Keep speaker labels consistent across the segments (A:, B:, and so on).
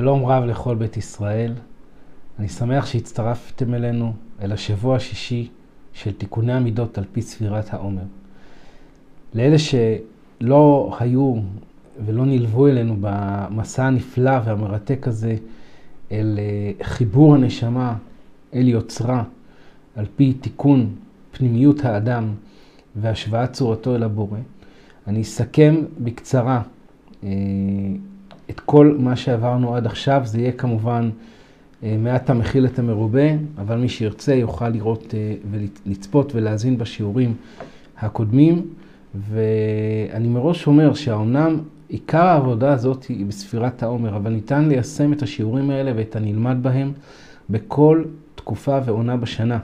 A: שלום רב לכל בית ישראל. אני שמח שהצטרפתם אלינו אל השבוע השישי של תיקוני המידות על פי ספירת העומר. לאלה שלא היו ולא נלוו אלינו במסע הנפלא והמרתק הזה אל חיבור הנשמה אל יוצרה על פי תיקון פנימיות האדם והשוואת צורתו אל הבורא, אני אסכם בקצרה את כל מה שעברנו עד עכשיו. זה יהיה כמובן מעט המכיל את המרובה, אבל מי שירצה יוכל לראות ולצפות ולהזין בשיעורים הקודמים. ואני מראש אומר שהאומנם עיקר העבודה הזאת היא בספירת העומר, אבל ניתן ליישם את השיעורים האלה ואת הנלמד בהם בכל תקופה ועונה בשנה.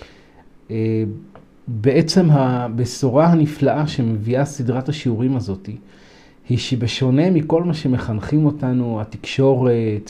A: בעצם הבשורה הנפלאה שמביאה סדרת השיעורים הזאת היא שבשונה מכל מה שמחנכים אותנו התקשורת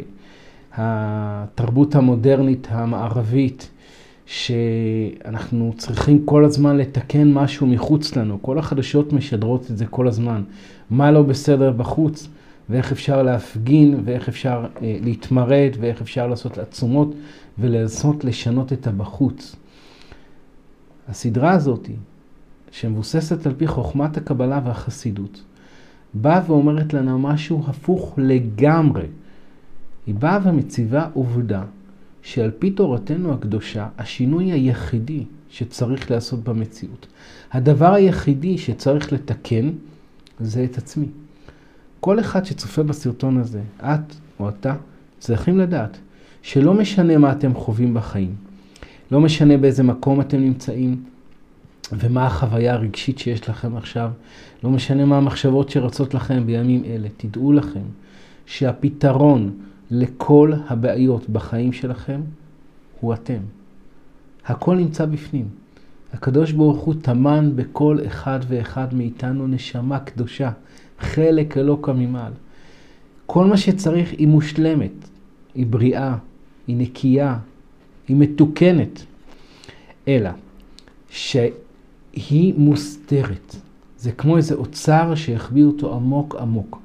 A: והתרבות המודרנית המערבית, שאנחנו צריכים כל הזמן לתקן משהו מחוץ לנו, כל החדשות משדרות את זה כל הזמן, מה לא בסדר בחוץ ואיך אפשר להפגין ואיך אפשר להתמרד ואיך אפשר לעשות עצומות ולנסות לשנות את הבחוץ. הסדרה הזאת שמבוססת על פי חוכמת הקבלה והחסידות באה ואומרת לנו משהו הפוך לגמרי. היא באה ומציבה עובדה שעל פי תורתנו הקדושה השינוי היחידי שצריך לעשות במציאות, הדבר היחידי שצריך לתקן זה את עצמי. כל אחד שצופה בסרטון הזה, את או אתה, צריכים לדעת שלא משנה מה אתם חווים בחיים, לא משנה באיזה מקום אתם נמצאים ומה החוויה הרגשית שיש לכם עכשיו, לא משנה מה המחשבות שרצות לכם בימים אלה, תדעו לכם שהפתרון לכל הבעיות בחיים שלכם הוא אתם. הכל נמצא בפנים. הקדוש ברוך הוא תמן בכל אחד ואחד מאיתנו נשמה קדושה, חלק אלוקא ממעל. כל מה שצריך היא מושלמת, היא בריאה, היא נקייה, היא מתוקנת, אלא שהיא מוסתרת. זה כמו איזה אוצר שהחביא אותו עמוק עמוק.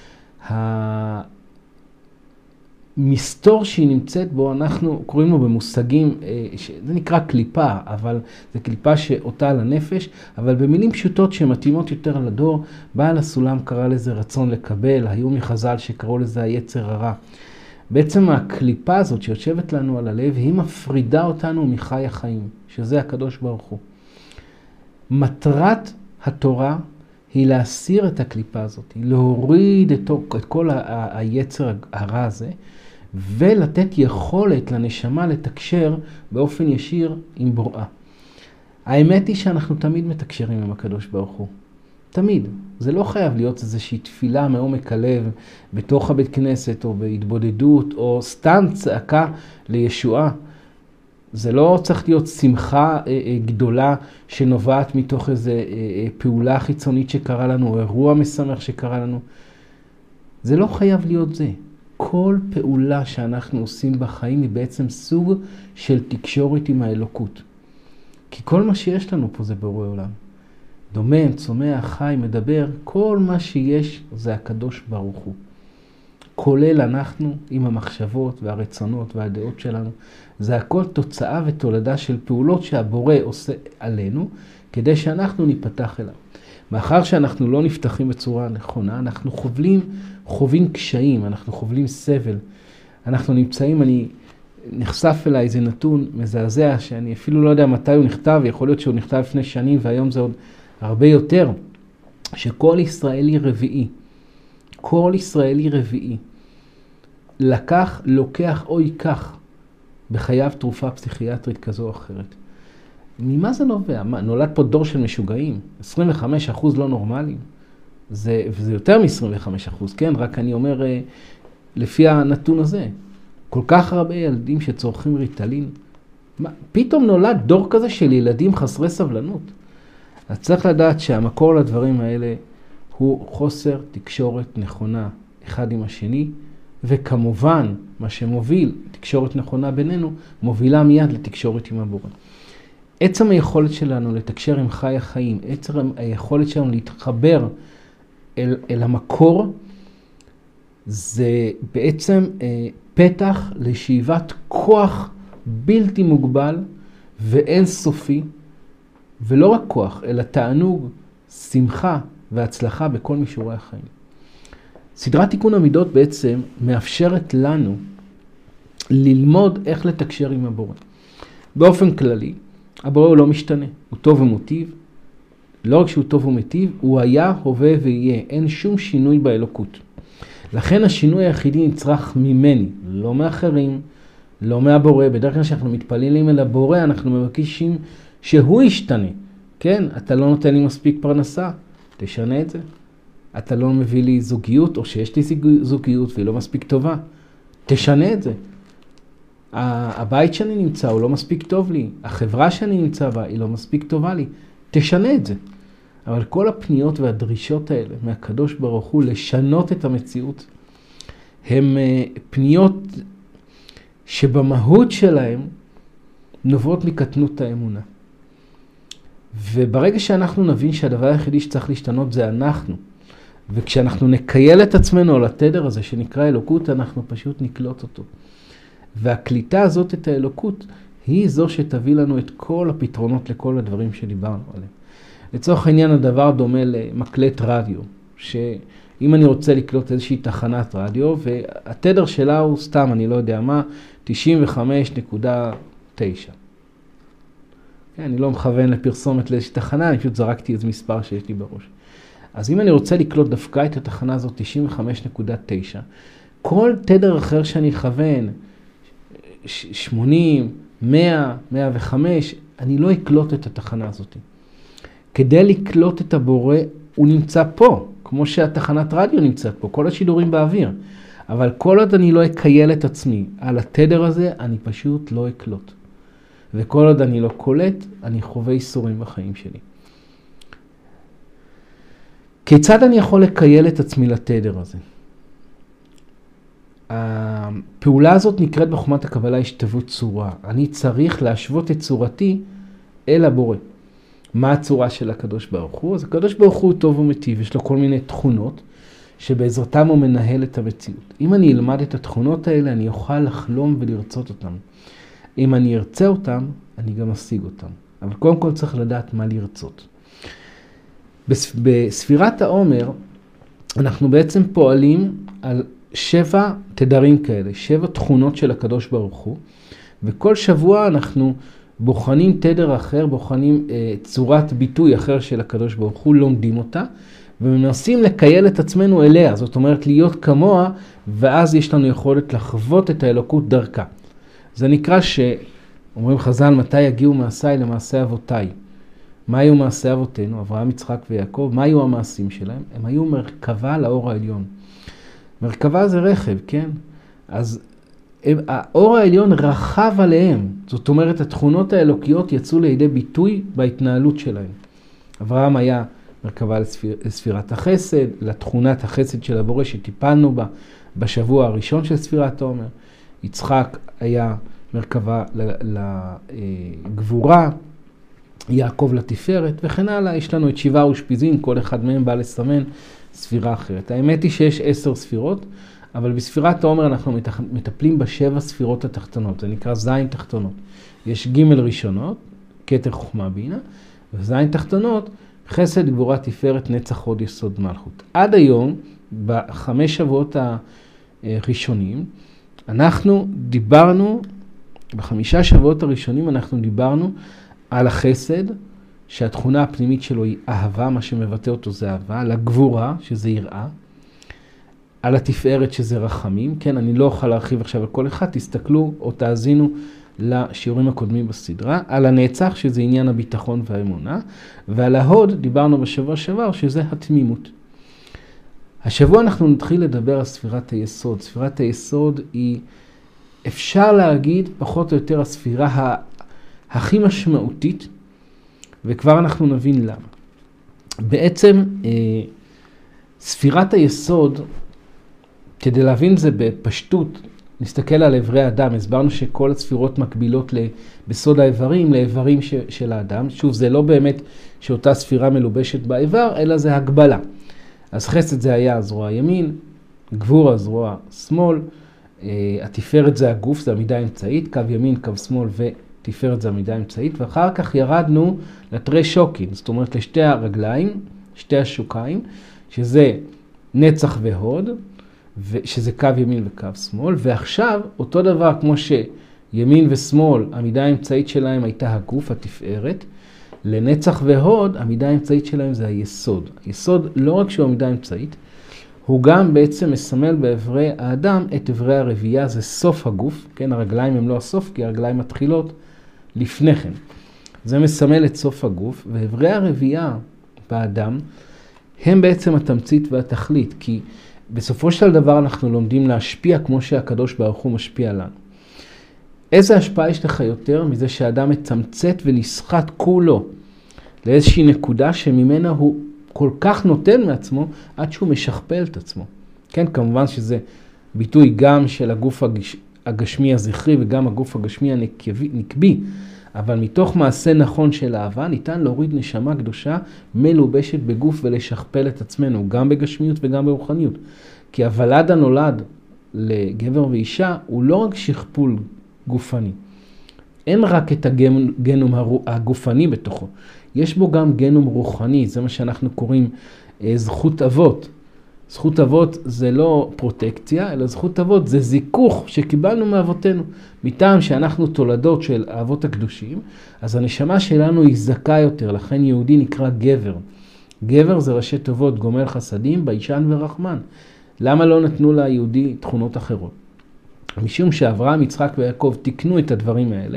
A: המסתור שהיא נמצאת בו, אנחנו קוראים לו במושגים, זה נקרא קליפה, אבל זה קליפה שאותה על הנפש, אבל במילים פשוטות שמתאימות יותר לדור, בעל הסולם קרא לזה רצון לקבל, היו מחז"ל שקראו לזה היצר הרע. בעצם הקליפה הזאת שיושבת לנו על הלב, היא מפרידה אותנו מחי החיים, שזה הקדוש ברוך הוא. מטרת התורה היא להסיר את הקליפה הזאת, להוריד את כל היצר הרע הזה, ולתת יכולת לנשמה לתקשר באופן ישיר עם בוראה. האמת היא שאנחנו תמיד מתקשרים עם הקדוש ברוך הוא. תמיד. זה לא חייב להיות איזושהי תפילה מעומק הלב בתוך הבית כנסת או בהתבודדות או סתם צעקה לישועה. זה לא צריך להיות שמחה גדולה שנובעת מתוך איזו פעולה חיצונית שקרה לנו או אירוע משמח שקרה לנו. זה לא חייב להיות זה. כל פעולה שאנחנו עושים בחיים היא בעצם סוג של תקשורת עם האלוקות. כי כל מה שיש לנו פה זה בורא עולם. דומם, צומח, חי, מדבר, כל מה שיש זה הקדוש ברוך הוא. כולל אנחנו עם המחשבות והרצונות והדעות שלנו. זה הכל תוצאה ותולדה של פעולות שהבורא עושה עלינו, כדי שאנחנו ניפתח אליו. מאחר שאנחנו לא נפתחים בצורה נכונה, אנחנו חווים קשיים, אנחנו חווים סבל. אנחנו נמצאים, אני נחשף אליי איזה נתון מזעזע, שאני אפילו לא יודע מתי הוא נכתב, יכול להיות שהוא נכתב לפני שנים, והיום זה עוד הרבה יותר, שכל ישראלי רביעי, כל ישראלי רביעי, לוקח או ייקח בחייו תרופה פסיכיאטרית כזו או אחרת. ממה זה נובע? נולד פה דור של משוגעים, 25% לא נורמליים. וזה יותר מ-25%, כן? רק אני אומר, לפי הנתון הזה, כל כך הרבה ילדים שצורכים ריטלין, פתאום נולד דור כזה של ילדים חסרי סבלנות. אז צריך לדעת שהמקור לדברים האלה הוא חוסר תקשורת נכונה אחד עם השני, וכמובן מה שמוביל תקשורת נכונה בינינו, מובילה מיד לתקשורת עם הבורא. עצם היכולת שלנו לתקשר עם חי החיים, עצם היכולת שלנו להתחבר אל המקור, זה בעצם פתח לשאיבת כוח בלתי מוגבל ואינסופי, ולא רק כוח, אלא תענוג, שמחה והצלחה בכל מישורי החיים. סדרת תיקון המידות בעצם מאפשרת לנו ללמוד איך לתקשר עם הבורא. באופן כללי, הבורא הוא לא משתנה, הוא טוב ומוטיב. לא רק שהוא טוב ומטיב, הוא היה, הווה ויהיה. אין שום שינוי באלוקות. לכן השינוי היחידי נצרך ממני, לא מאחרים, לא מהבורא. בדרך כלל כשאנחנו מתפללים אל הבורא, אנחנו מבקשים שהוא ישתנה. כן, אתה לא נותן לי מספיק פרנסה, תשנה את זה. אתה לא מביא לי זוגיות, או שיש לי זוגיות והיא לא מספיק טובה, תשנה את זה. הבית שאני נמצא הוא לא מספיק טוב לי, החברה שאני נמצא בה היא לא מספיק טובה לי, תשנה את זה. אבל כל הפניות והדרישות האלה מהקדוש ברוך הוא לשנות את המציאות, הם פניות שבמהות שלהם נובעות מקטנות האמונה. וברגע שאנחנו נבין שהדבר היחידי שצריך להשתנות זה אנחנו, וכשאנחנו נקייל את עצמנו על התדר הזה שנקרא אלוקות, אנחנו פשוט נקלוט אותו. והקליטה הזאת את האלוקות היא זו שתביא לנו את כל הפתרונות לכל הדברים שדיברנו עליהם. לצורך העניין הדבר דומה למקלט רדיו, שאם אני רוצה לקלוט איזושהי תחנת רדיו, והתדר שלה הוא סתם, אני לא יודע מה, 95.9. אני לא מכוון לפרסומת לאיזושהי תחנה, אני פשוט זרקתי איזה מספר שיש לי בראש. אז אם אני רוצה לקלוט דווקא את התחנה הזאת 95.9, כל תדר אחר שאני אכוון, 80, 100, 105, אני לא אקלוט את התחנה הזאת. כדי לקלוט את הבורא, הוא נמצא פה, כמו שהתחנת רדיו נמצאת פה, כל השידורים באוויר. אבל כל עוד אני לא אקייל את עצמי על התדר הזה, אני פשוט לא אקלוט. וכל עוד אני לא קולט, אני חווה איסורים בחיים שלי. כיצד אני יכול לקייל את עצמי לתדר הזה? הפעולה הזאת נקראת בחוכמת הקבלה השתוות צורה. אני צריך להשוות את צורתי אל הבורא. מה הצורה של הקדוש ברוך הוא? אז הקדוש ברוך הוא טוב ומטיב, יש לו כל מיני תכונות שבעזרתם הוא מנהל את המציאות. אם אני אלמד את התכונות האלה, אני אוכל לחלום ולרצות אותם. אם אני ארצה אותם, אני גם אשיג אותם. אבל קודם כל צריך לדעת מה לרצות. בספירת העומר, אנחנו בעצם פועלים על 7 תדרים כאלה, 7 תכונות של הקדוש ברוך הוא, וכל שבוע אנחנו בוחנים תדר אחר, בוחנים צורת ביטוי אחר של הקדוש ברוך הוא, לומדים אותה, ומנסים לקייל את עצמנו אליה, זאת אומרת להיות כמוה, ואז יש לנו יכולת לחוות את האלוקות דרכה. זה נקרא שאומרים חז"ל, מתי יגיעו מעשיי למעשי אבותיי? מה היו מעשי אבותינו, אברהם, יצחק ויעקב? מה היו המעשים שלהם? הם היו מרכבה לאור העליון. מרכבה זה רכב, כן? אז האור העליון רחב עליהם. זאת אומרת, התכונות האלוקיות יצאו לידי ביטוי בהתנהלות שלהם. אברהם היה מרכבה לספירת החסד, לתכונת החסד של הבורא שטיפלנו בה בשבוע הראשון של ספירת העומר. יצחק היה מרכבה לגבורה, יעקב לתפארת וכן הלאה. יש לנו את 7 אושפיזין, כל אחד מהם בא לסמן ספירה אחרת. האמת היא שיש 10 ספירות, אבל בספירת העומר אנחנו מטפלים ב7 ספירות התחתונות, זה נקרא זין תחתונות. יש ג' ראשונות, כתר חוכמה בינה, וזין תחתונות, חסד, גבורה, תפארת, נצח, הוד, יסוד, מלכות. עד היום, ב5 שבועות הראשונים, אנחנו דיברנו, ב5 שבועות הראשונים אנחנו דיברנו על החסד, שהתכונה הפנימית שלו היא אהבה, מה שמבטא אותו זה אהבה, על הגבורה, שזה יראה, על התפארת שזה רחמים, כן, אני לא אוכל להרחיב עכשיו על כל אחד, תסתכלו או תאזינו לשיעורים הקודמים בסדרה, על הנצח שזה עניין הביטחון והאמונה, ועל ההוד דיברנו בשבוע שעבר שזה התמימות. השבוע אנחנו נתחיל לדבר על ספירת היסוד. ספירת היסוד היא, אפשר להגיד, פחות או יותר הספירה הכי משמעותית, וכבר אנחנו נבין למה. בעצם ספירת היסוד, כדי להבין זה בפשטות, נסתכל על איברי האדם. הסברנו שכל הספירות מקבילות בסוד האיברים, לאיברים של האדם. שוב, זה לא באמת שאותה ספירה מלובשת באיבר, אלא זה הגבלה. אז חסד זה היה זרוע ימין, גבורה זרוע שמאל, התפארת זה הגוף, זה עמידה אמצעית, קו ימין, קו שמאל ותפארת זה עמידה אמצעית, ואחר כך ירדנו לתרי שוקין, זאת אומרת לשתי הרגליים, שתי השוקיים, שזה נצח והוד, שזה קו ימין וקו שמאל, ועכשיו אותו דבר כמו שימין ושמאל, עמידה האמצעית שלהם הייתה הגוף, התפארת, לנצח והוד, עמידה האמצעית שלהם זה היסוד. היסוד לא רק שהוא עמידה אמצעית, הוא גם בעצם מסמל בעברי האדם את עברי הרבייה, זה סוף הגוף, כן, הרגליים הם לא הסוף, כי הרגליים מתחילות לפני כן. זה מסמל את סוף הגוף, ועברי הרבייה באדם הם בעצם התמצית והתכלית, כי בסופו של דבר אנחנו לומדים להשפיע כמו שהקדוש ברוך הוא משפיע לנו. איזה השפעה יש לך יותר מזה שהאדם מצמצת ונסחט כולו לאיזושהי נקודה שממנה הוא כל כך נותן מעצמו עד שהוא משכפל את עצמו. כן, כמובן שזה ביטוי גם של הגוף הגשמי הזכרי וגם הגוף הגשמי הנקבי, אבל מתוך מעשה נכון של אהבה ניתן להוריד נשמה קדושה מלובשת בגוף ולשכפל את עצמנו, גם בגשמיות וגם ברוחניות. כי הוולד הנולד לגבר ואישה הוא לא רק שכפול גופני. אין רק את הגנום הגופני בתוכו. יש בו גם גנום רוחני, זה מה שאנחנו קוראים זכות אבות. זכות אבות זה לא פרוטקציה, אלא זכות אבות זה זיכוך שקיבלנו מאבותינו. מטעם שאנחנו תולדות של האבות הקדושים, אז הנשמה שלנו היא זכה יותר, לכן יהודי נקרא גבר. גבר זה ראשי תיבות, גומל חסדים, ביישן ורחמן. למה לא נתנו ליהודי תכונות אחרות? משום שאברהם, יצחק ויעקב תיקנו את הדברים האלה,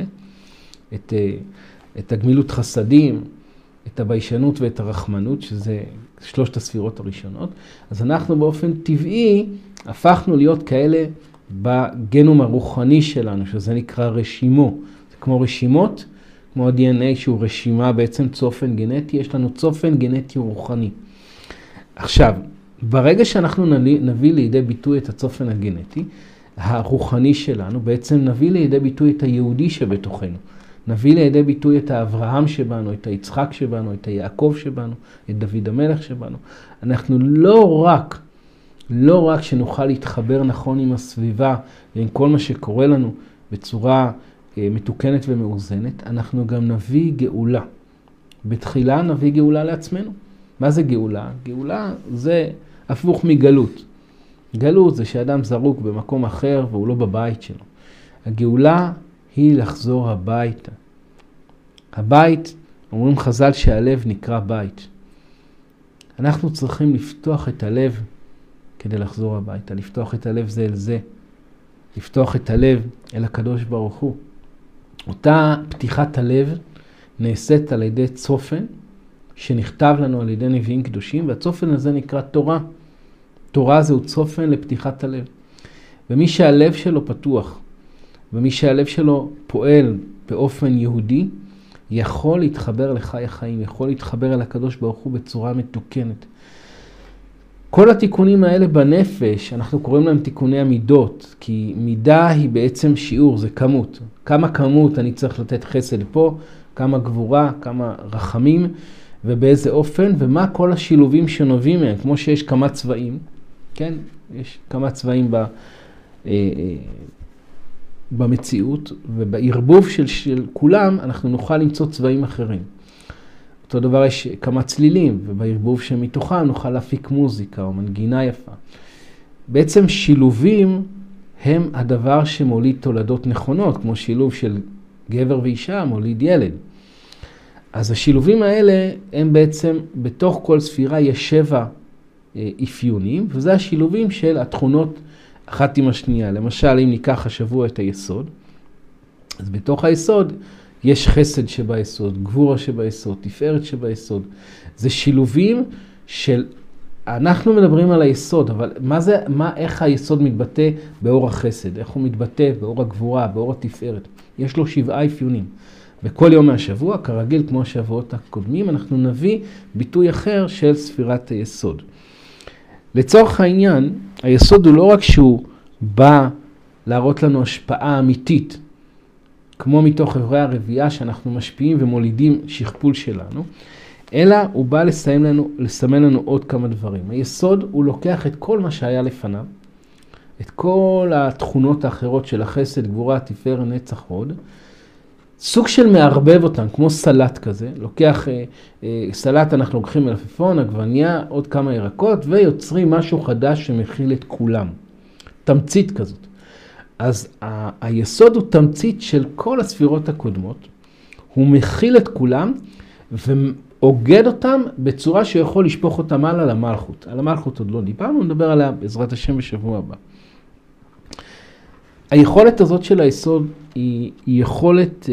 A: את הגמילות חסדים, את הביישנות ואת הרחמנות, שזה שלושת הספירות הראשונות, אז אנחנו באופן טבעי הפכנו להיות כאלה בגנום הרוחני שלנו, שזה נקרא רשימו. זה כמו רשימות, כמו ה-DNA שהוא רשימה בעצם צופן גנטי, יש לנו צופן גנטי רוחני. עכשיו, ברגע שאנחנו נביא לידי ביטוי את הצופן הגנטי, הרוחני שלנו, בעצם נביא לידי ביטוי את היהודי שבתוכנו. נביא לידי ביטוי את האברהם שבנו, את היצחק שבנו, את היעקב שבנו, את דוד המלך שבנו. אנחנו לא רק שנוכל להתחבר נכון עם הסביבה ועם כל מה שקורה לנו בצורה מתוקנת ומאוזנת, אנחנו גם נביא גאולה. בתחילה נביא גאולה לעצמנו. מה זה גאולה? גאולה זה הפוך מגלות. גלות זה שאדם זרוק במקום אחר והוא לא בבית שלו. הגאולה היא לחזור הביתה. הבית, אומרים חז"ל שהלב נקרא בית. אנחנו צריכים לפתוח את הלב כדי לחזור הביתה, לפתוח את הלב זה אל זה, לפתוח את הלב אל הקדוש ברוך הוא. אותה פתיחת הלב נעשית על ידי צופן שנכתב לנו על ידי נביאים קדושים, והצופן הזה נקרא תורה. תורה זהו צופן לפתיחת הלב. ומי שהלב שלו פתוח, ומי שהלב שלו פועל באופן יהודי, יכול להתחבר לחי החיים, יכול להתחבר אל הקדוש ברוך הוא בצורה מתוקנת. כל התיקונים האלה בנפש, אנחנו קוראים להם תיקוני המידות, כי מידה היא בעצם שיעור, זה כמות. כמה כמות אני צריך לתת חסד פה, כמה גבורה, כמה רחמים, ובאיזה אופן, ומה כל השילובים שנובעים מהם, כמו שיש כמה צבעים, כן? יש כמה צבעים במציאות, ובערבוב של כולם אנחנו נוכל למצוא צבעים אחרים. אותו דבר יש כמה צלילים, ובערבוב שמתוכם נוכל להפיק מוזיקה או מנגינה יפה. בעצם שילובים הם הדבר שמוליד תולדות נכונות, כמו שילוב של גבר ואישה מוליד ילד. אז השילובים האלה הם בעצם, בתוך כל ספירה יש 7 אפיונים, וזה השילובים של התכונות אחת עם השנייה. למשל, אם ניקח השבוע את היסוד, אז בתוך היסוד יש חסד שביסוד, גבורה שביסוד, תפארת שביסוד. זה שילובים של, אנחנו מדברים על היסוד, אבל איך היסוד מתבטא באור החסד? איך הוא מתבטא באור הגבורה, באור התפארת? יש לו 7 אפיונים. בכל יום מהשבוע, כרגיל כמו השבועות הקודמים, אנחנו נביא ביטוי אחר של ספירת היסוד. לצורך העניין, היסוד הוא לא רק שהוא בא להראות לנו השפעה אמיתית, כמו מתוך עברי הרבייה שאנחנו משפיעים ומולידים שכפול שלנו, אלא הוא בא לסמן לנו עוד כמה דברים. היסוד הוא לוקח את כל מה שהיה לפניו, את כל התכונות האחרות של החסד, גבורה, תפארת, נצח, הוד, סוג של מערבב אותם, כמו סלט כזה. לוקח סלט, אנחנו לוקחים מלפפון, עגבניה, עוד כמה ירקות, ויוצרים משהו חדש שמכיל את כולם. תמצית כזאת. אז היסוד הוא תמצית של כל הספירות הקודמות. הוא מכיל את כולם, ואוגד אותם בצורה שיכול לשפוך אותם הלאה למלכות. על המלכות עוד לא דיברנו, נדבר עליה בעזרת השם בשבוע הבא. היכולת הזאת של היסוד היא יכולת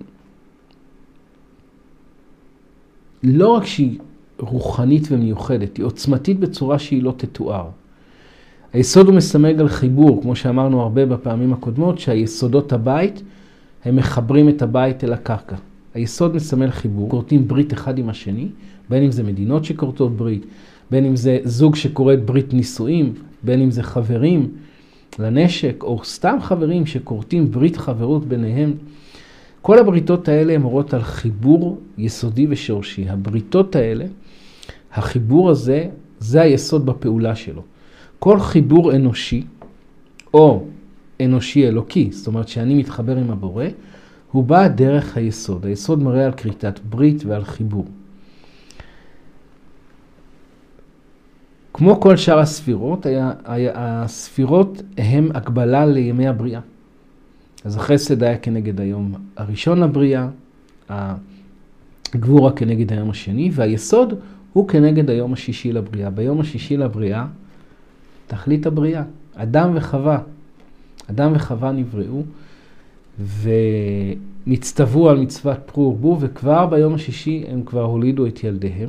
A: לא רק שהיא רוחנית ומיוחדת, היא עוצמתית בצורה שהיא לא תתואר. היסוד הוא מסמל על חיבור, כמו שאמרנו הרבה בפעמים הקודמות, שהיסודות הבית הם מחברים את הבית אל הקרקע. היסוד מסמל חיבור, כורתים ברית אחד עם השני, בין אם זה מדינות שכורתות ברית, בין אם זה זוג שקוראת ברית נישואים, בין אם זה חברים לנשק, או סתם חברים שכורתים ברית חברות ביניהם. כל הבריתות האלה הן מורות על חיבור יסודי ושורשי. הבריתות האלה, החיבור הזה, זה היסוד בפעולה שלו. כל חיבור אנושי, או אנושי אלוקי, זאת אומרת שאני מתחבר עם הבורא, הוא בא דרך היסוד. היסוד מראה על כריתת ברית ועל חיבור. כמו כל שאר הספירות, הספירות הן הקבלה לימי הבריאה. אז החסד היה כנגד היום הראשון לבריאה, הגבורה כנגד היום השני, והיסוד הוא כנגד היום השישי לבריאה. ביום השישי לבריאה, תכלית הבריאה, אדם וחווה. אדם וחווה נבראו, ונצטוו על מצוות פרו ורבו, וכבר ביום השישי הם כבר הולידו את ילדיהם.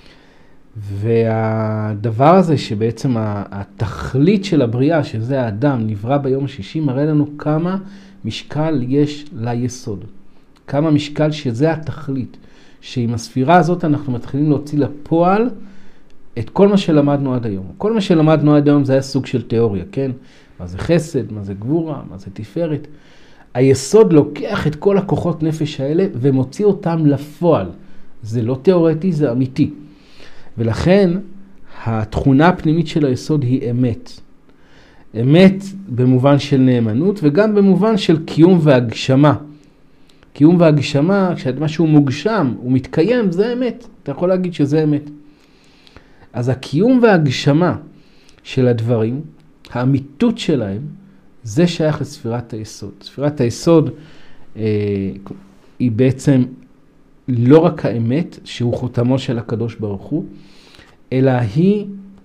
A: והדבר הזה שבעצם התכלית של הבריאה, שזה האדם, נברא ביום השישי, מראה לנו כמה משקל יש ליסוד. כמה משקל שזה התכלית. שעם הספירה הזאת אנחנו מתחילים להוציא לפועל את כל מה שלמדנו עד היום. כל מה שלמדנו עד היום זה היה סוג של תיאוריה, כן? מה זה חסד, מה זה גבורה, מה זה תפארת. היסוד לוקח את כל הכוחות נפש האלה ומוציא אותם לפועל. זה לא תיאורטי, זה אמיתי. ולכן התכונה הפנימית של היסוד היא אמת. אמת במובן של נאמנות וגם במובן של קיום והגשמה. קיום והגשמה, כשמשהו מוגשם, הוא מתקיים, זה אמת. אתה יכול להגיד שזה אמת. אז הקיום והגשמה של הדברים, האמיתות שלהם, זה שייך לספירת היסוד. ספירת היסוד היא בעצם לא רק האמת, שהוא חותמו של הקדוש ברוך הוא, אלא היא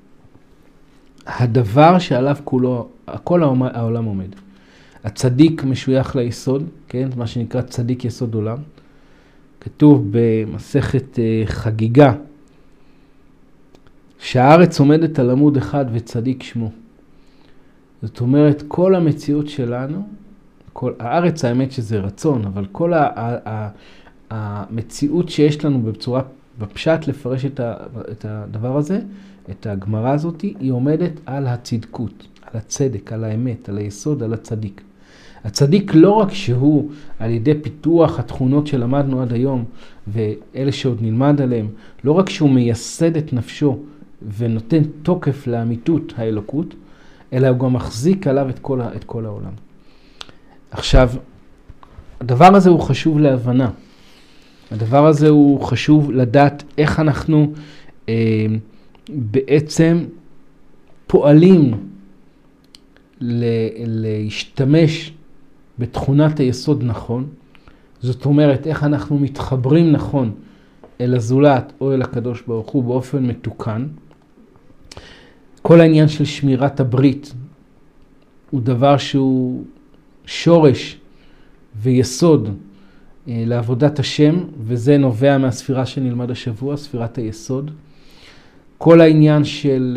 A: הדבר שעליו כל העולם עומד. הצדיק משוייך ליסוד, כן? מה שנקרא צדיק יסוד עולם. כתוב במסכת חגיגה, שהארץ עומדת על עמוד אחד וצדיק שמו. זאת אומרת, כל המציאות שלנו, הארץ האמת שזה רצון, אבל כל המציאות שיש לנו בפשט לפרש את הדבר הזה, את הגמרא הזאת, היא עומדת על הצדקות, על הצדק, על האמת, על היסוד, על הצדיק. הצדיק לא רק שהוא על ידי פיתוח התכונות שלמדנו עד היום, ואלה שעוד נלמד עליהם, לא רק שהוא מייסד את נפשו ונותן תוקף לאמיתות האלוקות, אלא הוא גם מחזיק עליו את כל העולם. עכשיו, הדבר הזה הוא חשוב להבנה. הדבר הזה הוא חשוב לדעת איך אנחנו בעצם פועלים להשתמש בתכונת היסוד נכון. זאת אומרת, איך אנחנו מתחברים נכון אל הזולת או אל הקדוש ברוך הוא באופן מתוקן. כל העניין של שמירת הברית הוא דבר שהוא שורש ויסוד לעבודת השם, וזה נובע מהספירה שנלמד השבוע, ספירת היסוד. כל העניין של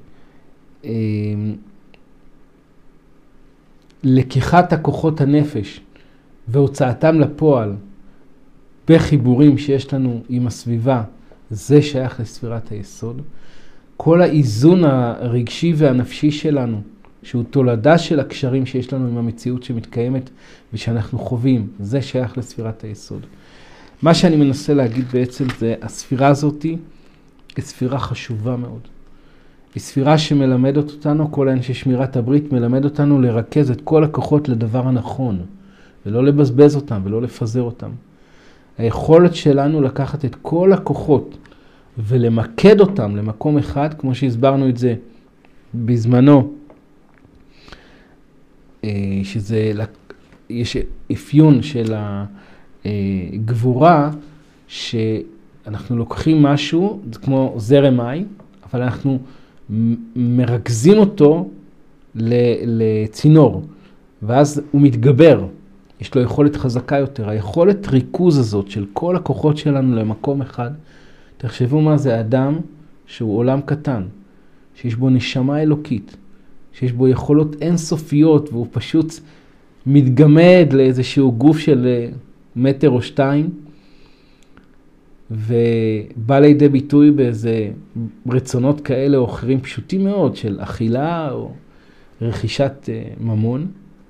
A: לקיחת הכוחות הנפש והוצאתם לפועל בחיבורים שיש לנו עם הסביבה, זה שייך לספירת היסוד. כל האיזון הרגשי והנפשי שלנו, שהוא תולדה של הקשרים שיש לנו עם המציאות שמתקיימת ושאנחנו חווים, זה שייך לספירת היסוד. מה שאני מנסה להגיד בעצם זה, הספירה הזאת היא ספירה חשובה מאוד. היא ספירה שמלמדת אותנו, כל העניין של שמירת הברית מלמד אותנו לרכז את כל הכוחות לדבר הנכון, ולא לבזבז אותם ולא לפזר אותם. היכולת שלנו לקחת את כל הכוחות ולמקד אותם למקום אחד, כמו שהסברנו את זה בזמנו, יש אפיון של הגבורה, שאנחנו לוקחים משהו, זה כמו זרם מים, אבל אנחנו מרכזים אותו לצינור, ואז הוא מתגבר, יש לו יכולת חזקה יותר. היכולת ריכוז הזאת של כל הכוחות שלנו למקום אחד, תחשבו מה זה אדם שהוא עולם קטן, שיש בו נשמה אלוקית, שיש בו יכולות אינסופיות, והוא פשוט מתגמד לאיזשהו גוף של מטר או שתיים, ובא לידי ביטוי באיזה רצונות כאלה או אחרים פשוטים מאוד של אכילה או רכישת ממון,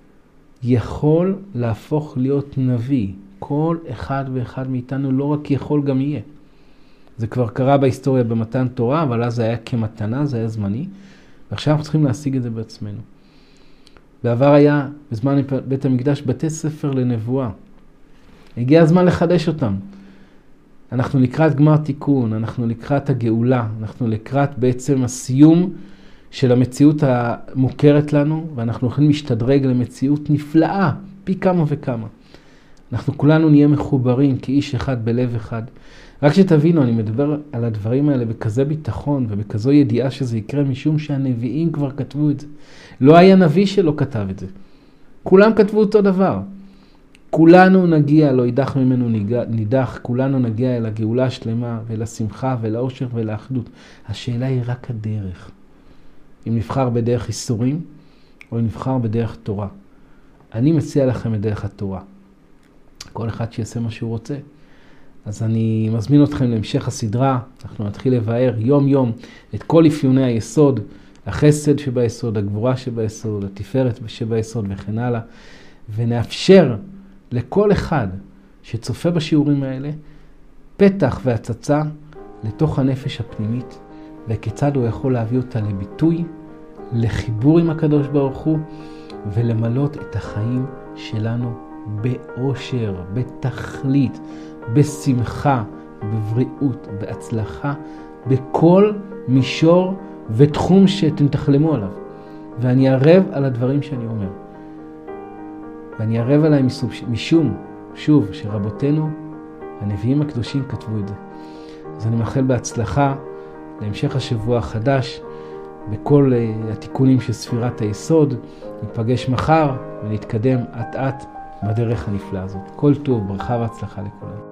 A: יכול להפוך להיות נביא. כל אחד ואחד מאיתנו לא רק יכול, גם יהיה. זה כבר קרה בהיסטוריה במתן תורה, אבל אז זה היה כמתנה, זה היה זמני, ועכשיו אנחנו צריכים להשיג את זה בעצמנו. בעבר היה, בזמן בית המקדש, בתי ספר לנבואה. הגיע הזמן לחדש אותם. אנחנו לקראת גמר תיקון, אנחנו לקראת הגאולה, אנחנו לקראת בעצם הסיום של המציאות המוכרת לנו, ואנחנו יכולים להשתדרג למציאות נפלאה, פי כמה וכמה. אנחנו כולנו נהיה מחוברים כאיש אחד בלב אחד. רק שתבינו, אני מדבר על הדברים האלה בכזה ביטחון ובכזו ידיעה שזה יקרה, משום שהנביאים כבר כתבו את זה. לא היה נביא שלא כתב את זה. כולם כתבו אותו דבר. כולנו נגיע, לא יידח ממנו נידח, כולנו נגיע אל הגאולה השלמה ולשמחה ולאושר ולאחדות. השאלה היא רק הדרך. אם נבחר בדרך איסורים או אם נבחר בדרך תורה. אני מציע לכם את דרך התורה. כל אחד שיעשה מה שהוא רוצה. אז אני מזמין אתכם להמשך הסדרה. אנחנו נתחיל לבאר יום יום את כל אפיוני היסוד, החסד שביסוד, הגבורה שביסוד, התפארת שביסוד וכן הלאה. ונאפשר לכל אחד שצופה בשיעורים האלה פתח והצצה לתוך הנפש הפנימית, וכיצד הוא יכול להביא אותה לביטוי, לחיבור עם הקדוש ברוך הוא, ולמלות את החיים שלנו באושר, בתכלית, בשמחה, בבריאות, בהצלחה, בכל מישור ותחום שאתם תחלמו עליו. ואני ערב על הדברים שאני אומר. ואני ערב עליהם משום, שוב, שרבותינו, הנביאים הקדושים כתבו את זה. אז אני מאחל בהצלחה להמשך השבוע החדש, בכל התיקונים של ספירת היסוד. ניפגש מחר ונתקדם עט עט בדרך הנפלאה הזאת. כל טוב, ברכה והצלחה לכולם.